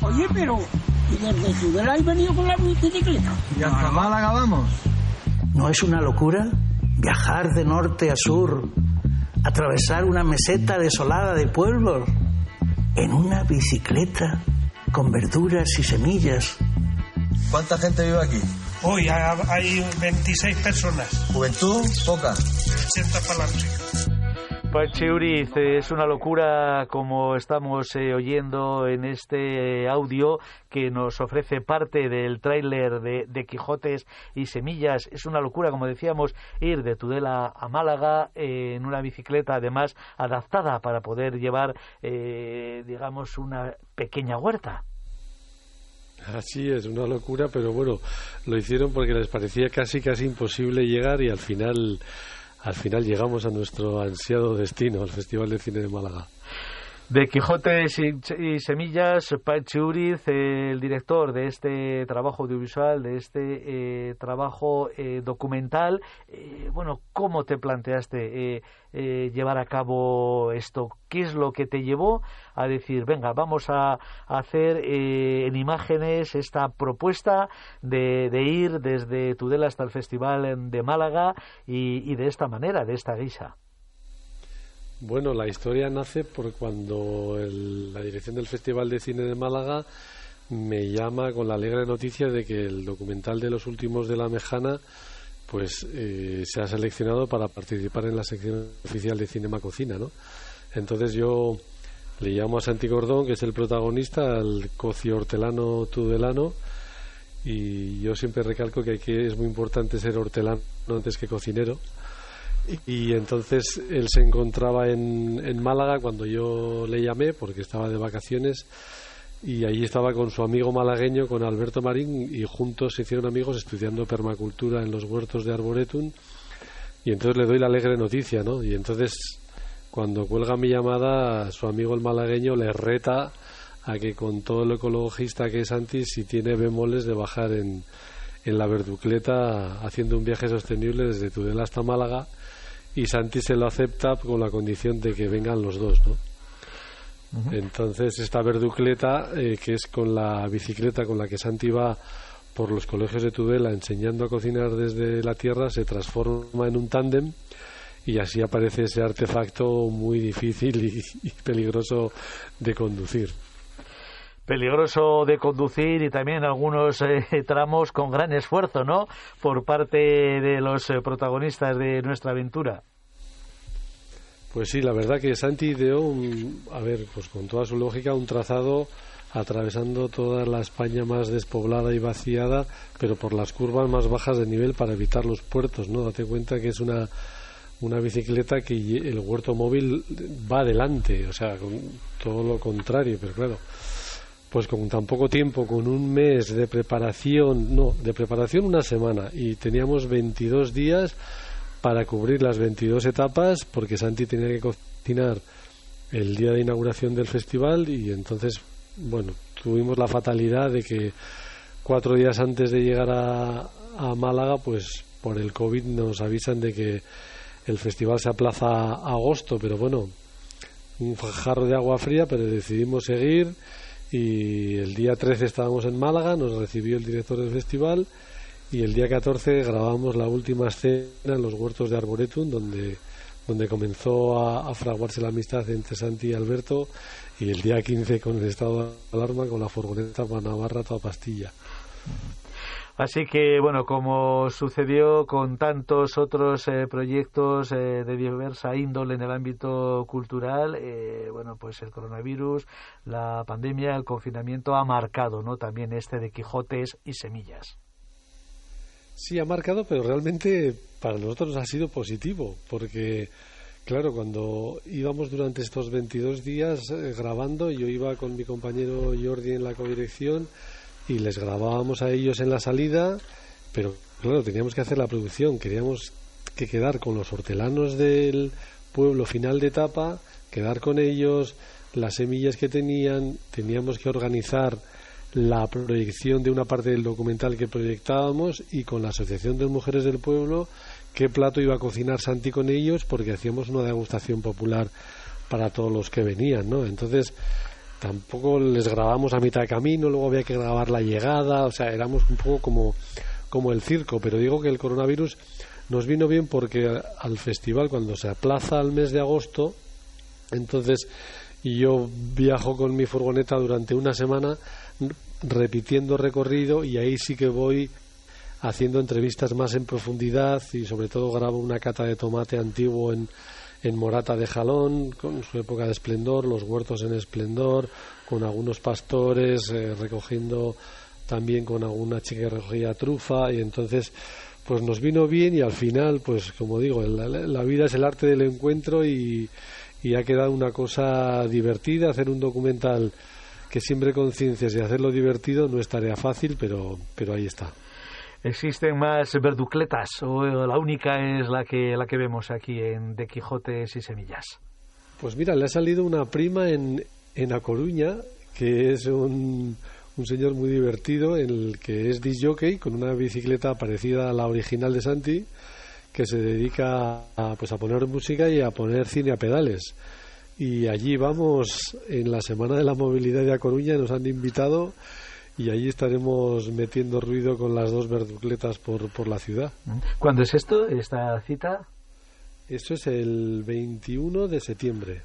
Oye, pero ¿y desde Tudela has venido con la bicicleta? ¿Y hasta Málaga vamos? ¿No es una locura viajar de norte a sur, atravesar una meseta desolada de pueblos en una bicicleta con verduras y semillas? ¿Cuánta gente vive aquí? Hoy hay 26 personas. ¿Juventud? Poca. 80 para adelante. Pachiuriz, es una locura como estamos oyendo en este audio que nos ofrece parte del tráiler de Quijotes y Semillas. Es una locura, como decíamos, ir de Tudela a Málaga en una bicicleta, además adaptada para poder llevar, digamos, una pequeña huerta. Así es, una locura, pero bueno, lo hicieron porque les parecía casi imposible llegar y al final llegamos a nuestro ansiado destino, al Festival de Cine de Málaga. De Quijotes y Semillas, Pachi Uriz, el director de este trabajo audiovisual, de este trabajo documental. Bueno, ¿cómo te planteaste llevar a cabo esto? ¿Qué es lo que te llevó a decir, venga, vamos a hacer en imágenes esta propuesta de ir desde Tudela hasta el Festival de Málaga y de esta manera, de esta guisa? Bueno, la historia nace por cuando la dirección del Festival de Cine de Málaga me llama con la alegre noticia de que el documental de Los Últimos de la Mejana pues se ha seleccionado para participar en la sección oficial de Cinema Cocina, ¿no? Entonces yo le llamo a Santi Cordón, que es el protagonista, al cocio hortelano tudelano, y yo siempre recalco que es muy importante ser hortelano antes que cocinero. Y entonces él se encontraba en Málaga cuando yo le llamé, porque estaba de vacaciones, y allí estaba con su amigo malagueño, con Alberto Marín, y juntos se hicieron amigos estudiando permacultura en los huertos de Arboretum. Y entonces le doy la alegre noticia, ¿no? Y entonces cuando cuelga mi llamada, su amigo el malagueño le reta a que, con todo lo ecologista que es Santi, si tiene bemoles de bajar en la verducleta haciendo un viaje sostenible desde Tudela hasta Málaga. Y Santi se lo acepta con la condición de que vengan los dos, ¿no? Uh-huh. Entonces esta verducleta, que es con la bicicleta con la que Santi va por los colegios de Tudela enseñando a cocinar desde la tierra, se transforma en un tándem y así aparece ese artefacto muy difícil y peligroso de conducir. Peligroso de conducir y también algunos tramos con gran esfuerzo, ¿no?, por parte de los protagonistas de nuestra aventura. Pues sí, la verdad que Santi ideó, pues con toda su lógica, un trazado atravesando toda la España más despoblada y vaciada, pero por las curvas más bajas de nivel para evitar los puertos, ¿no? Date cuenta que es una bicicleta que el huerto móvil va adelante, o sea, con todo lo contrario, pero claro, pues con tan poco tiempo, con un mes de preparación, una semana, y teníamos 22 días para cubrir las 22 etapas, porque Santi tenía que cocinar el día de inauguración del festival, y entonces, bueno, tuvimos la fatalidad de que 4 días antes de llegar a Málaga, pues por el COVID nos avisan de que el festival se aplaza a agosto, pero bueno, un jarro de agua fría, pero decidimos seguir. Y el día 13 estábamos en Málaga, nos recibió el director del festival, y el día 14 grabamos la última escena en los huertos de Arboretum, donde comenzó a fraguarse la amistad entre Santi y Alberto, y el día 15 con el estado de alarma, con la furgoneta para Navarra toda pastilla. Así que, bueno, como sucedió con tantos otros proyectos de diversa índole en el ámbito cultural, bueno, pues el coronavirus, la pandemia, el confinamiento ha marcado, ¿no?, también este de Quijotes y Semillas. Sí, ha marcado, pero realmente para nosotros ha sido positivo, porque, claro, cuando íbamos durante estos 22 días grabando, yo iba con mi compañero Jordi en la codirección, y les grabábamos a ellos en la salida, pero claro, teníamos que hacer la producción, queríamos que quedar con los hortelanos del pueblo final de etapa, quedar con ellos, las semillas que teníamos que organizar la proyección de una parte del documental que proyectábamos, y con la Asociación de Mujeres del Pueblo, qué plato iba a cocinar Santi con ellos, porque hacíamos una degustación popular para todos los que venían, ¿no? Entonces tampoco les grabamos a mitad de camino, luego había que grabar la llegada, o sea, éramos un poco como el circo, pero digo que el coronavirus nos vino bien porque al festival, cuando se aplaza al mes de agosto, entonces yo viajo con mi furgoneta durante una semana repitiendo recorrido, y ahí sí que voy haciendo entrevistas más en profundidad, y sobre todo grabo una cata de tomate antiguo en Morata de Jalón, con su época de esplendor, los huertos en esplendor, con algunos pastores, recogiendo también con alguna chica que recogía trufa, y entonces pues nos vino bien, y al final, pues como digo, la vida es el arte del encuentro, y ha quedado una cosa divertida. Hacer un documental que siembre conciencias y hacerlo divertido no es tarea fácil, pero ahí está. ¿Existen más verducletas o la única es la que vemos aquí en De Quijotes y Semillas? Pues mira, le ha salido una prima en A Coruña, que es un señor muy divertido, en el que es disc jockey, con una bicicleta parecida a la original de Santi, que se dedica a poner música y a poner cine a pedales. Y allí vamos en la Semana de la Movilidad de A Coruña, nos han invitado, y allí estaremos metiendo ruido con las 2 verducletas por la ciudad. ¿Cuándo es esto, esta cita? Esto es el 21 de septiembre.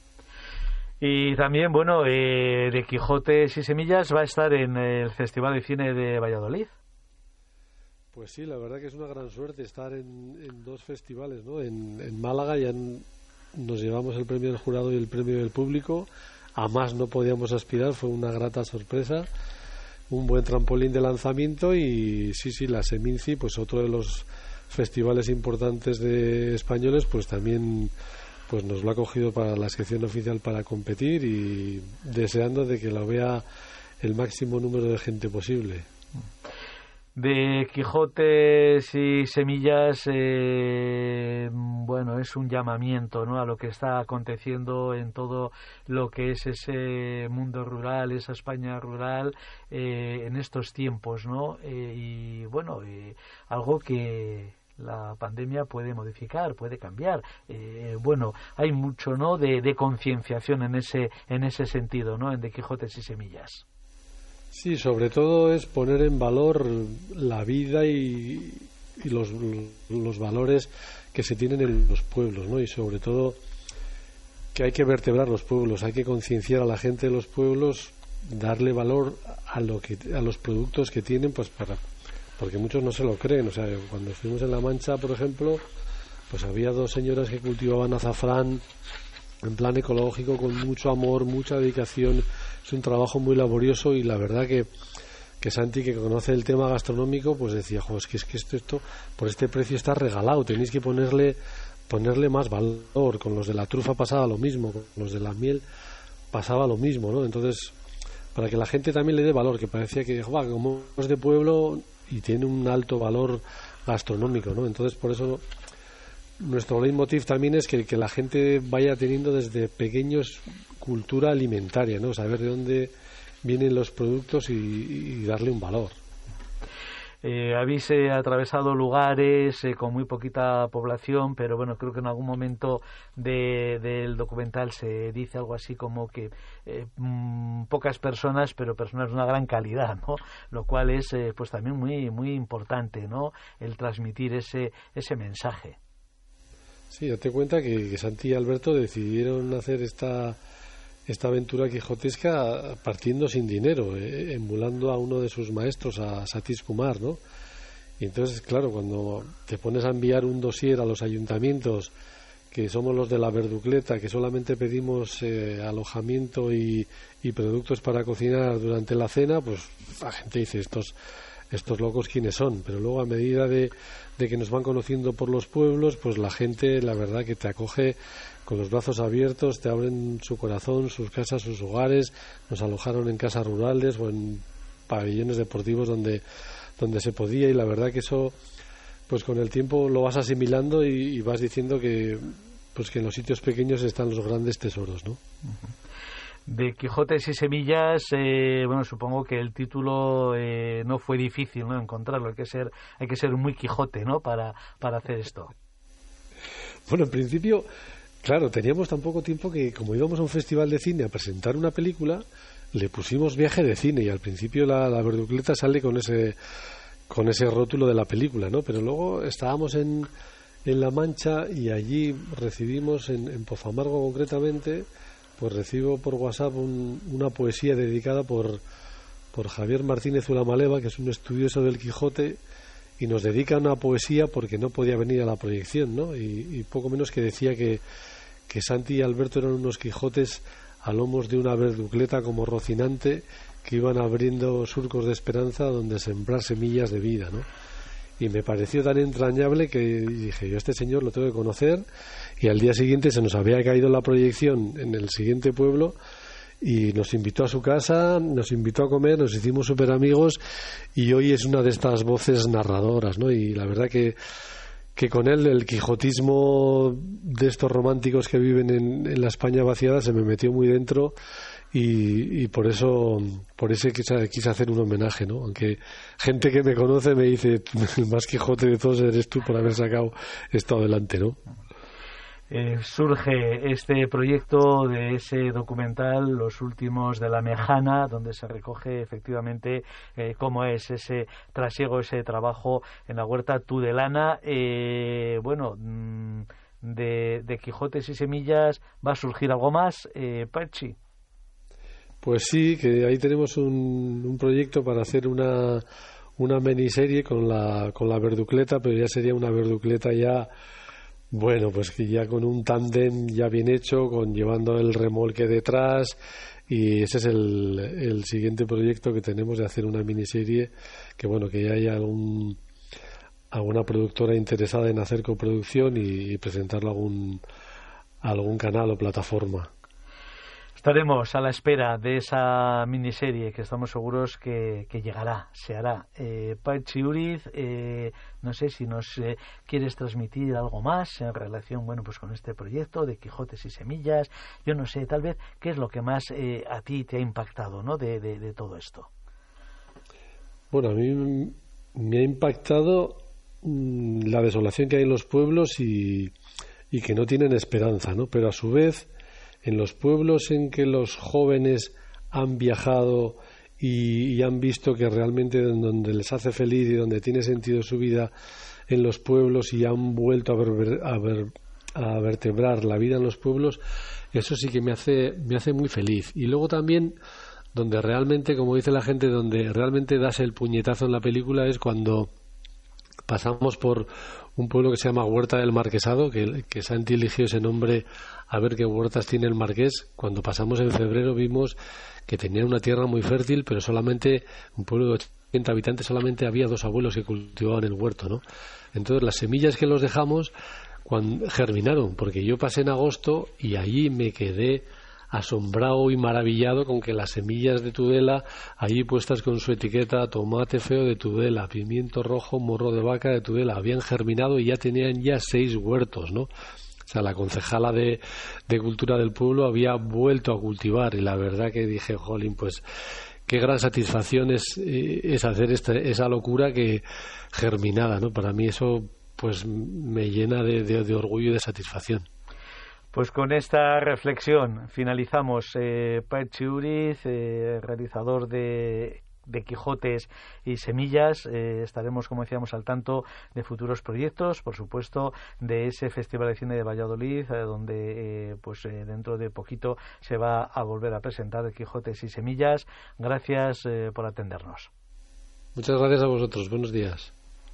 Y también, bueno, De Quijotes y Semillas va a estar en el Festival de Cine de Valladolid. Pues sí, la verdad que es una gran suerte estar en 2 festivales, ¿no? En Málaga ya nos llevamos el premio del jurado y el premio del público. A más no podíamos aspirar, fue una grata sorpresa, un buen trampolín de lanzamiento. Y sí, la Seminci, pues otro de los festivales importantes de españoles, pues también pues nos lo ha cogido para la sección oficial para competir, y deseando de que lo vea el máximo número de gente posible. De Quijotes y Semillas, bueno, es un llamamiento, ¿no?, a lo que está aconteciendo en todo lo que es ese mundo rural, esa España rural, en estos tiempos, ¿no? Y bueno, algo que la pandemia puede modificar, puede cambiar. Bueno, hay mucho, ¿no?, de concienciación en ese sentido, ¿no?, en De Quijotes y Semillas. Sí, sobre todo es poner en valor la vida y los valores que se tienen en los pueblos, ¿no? Y sobre todo que hay que vertebrar los pueblos, hay que concienciar a la gente de los pueblos, darle valor a los productos que tienen, pues porque muchos no se lo creen. O sea, cuando estuvimos en La Mancha, por ejemplo, pues había 2 señoras que cultivaban azafrán en plan ecológico, con mucho amor, mucha dedicación. Es un trabajo muy laborioso, y la verdad que Santi, que conoce el tema gastronómico, pues decía, es que esto por este precio está regalado, tenéis que ponerle más valor. Con los de la trufa pasaba lo mismo, con los de la miel pasaba lo mismo, ¿no? Entonces, para que la gente también le dé valor, que parecía que como es de pueblo y tiene un alto valor gastronómico, ¿no? Entonces, por eso nuestro leitmotiv también es que la gente vaya teniendo desde pequeños cultura alimentaria, ¿no? Saber de dónde vienen los productos y darle un valor. Habéis atravesado lugares con muy poquita población, pero bueno, creo que en algún momento del documental se dice algo así como que pocas personas, pero personas de una gran calidad, ¿no? Lo cual es pues también muy muy importante, ¿no?, el transmitir ese mensaje. Sí, date cuenta que Santi y Alberto decidieron hacer esta aventura quijotesca partiendo sin dinero, emulando a uno de sus maestros, a Satish Kumar, ¿no? Y entonces, claro, cuando te pones a enviar un dossier a los ayuntamientos, que somos los de la verducleta, que solamente pedimos alojamiento y productos para cocinar durante la cena, pues la gente dice, estos locos quiénes son. Pero luego, a medida de que nos van conociendo por los pueblos, pues la gente, la verdad, que te acoge con los brazos abiertos, te abren su corazón, sus casas, sus hogares. Nos alojaron en casas rurales o en pabellones deportivos donde se podía, y la verdad que eso, pues con el tiempo lo vas asimilando y vas diciendo que en los sitios pequeños están los grandes tesoros, ¿no? De Quijotes y Semillas, bueno, supongo que el título no fue difícil, ¿no?, encontrarlo. Hay que ser muy Quijote, ¿no?, para hacer esto. Bueno, en principio Claro, teníamos tan poco tiempo que, como íbamos a un festival de cine a presentar una película, le pusimos viaje de cine, y al principio la verducleta sale con ese rótulo de la película, ¿no? Pero luego estábamos en La Mancha, y allí recibimos, en Pozamargo concretamente, pues recibo por WhatsApp una poesía dedicada por Javier Martínez Ulamaleva, que es un estudioso del Quijote, y nos dedica una poesía porque no podía venir a la proyección, ¿no? Y poco menos que decía que Santi y Alberto eran unos Quijotes a lomos de una verducleta como Rocinante, que iban abriendo surcos de esperanza donde sembrar semillas de vida, ¿no? Y me pareció tan entrañable que dije, yo a este señor lo tengo que conocer, y al día siguiente se nos había caído la proyección en el siguiente pueblo, y nos invitó a su casa, nos invitó a comer, nos hicimos súper amigos, y hoy es una de estas voces narradoras, ¿no? Y la verdad que con él el quijotismo de estos románticos que viven en la España vaciada se me metió muy dentro, y por eso quise hacer un homenaje, ¿no? Aunque gente que me conoce me dice, el más Quijote de todos eres tú por haber sacado esto adelante, ¿no? Surge este proyecto de ese documental Los últimos de la Mejana, donde se recoge efectivamente cómo es ese trasiego, ese trabajo en la huerta tudelana. De Quijotes y Semillas va a surgir algo más, Pachi. Pues sí, que ahí tenemos un proyecto para hacer una miniserie con la verducleta, pero ya sería una verducleta ya, bueno, pues que ya con un tándem ya bien hecho, llevando el remolque detrás, y ese es el siguiente proyecto que tenemos, de hacer una miniserie, que bueno, que ya haya alguna productora interesada en hacer coproducción y presentarlo a algún canal o plataforma. Estaremos a la espera de esa miniserie que estamos seguros que llegará, se hará. Pachi Uriz, no sé si nos quieres transmitir algo más en relación, bueno, pues con este proyecto de Quijotes y Semillas. Yo no sé, tal vez, ¿qué es lo que más a ti te ha impactado, ¿no? de todo esto? Bueno, a mí me ha impactado la desolación que hay en los pueblos y que no tienen esperanza, ¿no? Pero a su vez, en los pueblos en que los jóvenes han viajado y han visto que realmente donde les hace feliz y donde tiene sentido su vida en los pueblos, y han vuelto a vertebrar la vida en los pueblos, eso sí que me hace muy feliz. Y luego también, donde realmente, como dice la gente, donde realmente das el puñetazo en la película, es cuando pasamos por un pueblo que se llama Huerta del Marquesado, que Santi eligió ese nombre a ver qué huertas tiene el Marqués. Cuando pasamos en febrero vimos que tenía una tierra muy fértil, pero solamente un pueblo de 80 habitantes, solamente había 2 abuelos que cultivaban el huerto, ¿no? Entonces las semillas que los dejamos germinaron, porque yo pasé en agosto y allí me quedé asombrado y maravillado con que las semillas de Tudela, allí puestas con su etiqueta, tomate feo de Tudela, pimiento rojo, morro de vaca de Tudela, habían germinado y ya tenían 6 huertos, ¿no? O sea, la concejala de Cultura del pueblo había vuelto a cultivar, y la verdad que dije, jolín, pues qué gran satisfacción es hacer esa locura que germinada, ¿no? Para mí eso pues me llena de orgullo y de satisfacción. Pues con esta reflexión finalizamos. Pachi Uriz, realizador de Quijotes y Semillas, estaremos, como decíamos, al tanto de futuros proyectos, por supuesto, de ese Festival de Cine de Valladolid, donde dentro de poquito se va a volver a presentar Quijotes y Semillas. Gracias por atendernos. Muchas gracias a vosotros. Buenos días.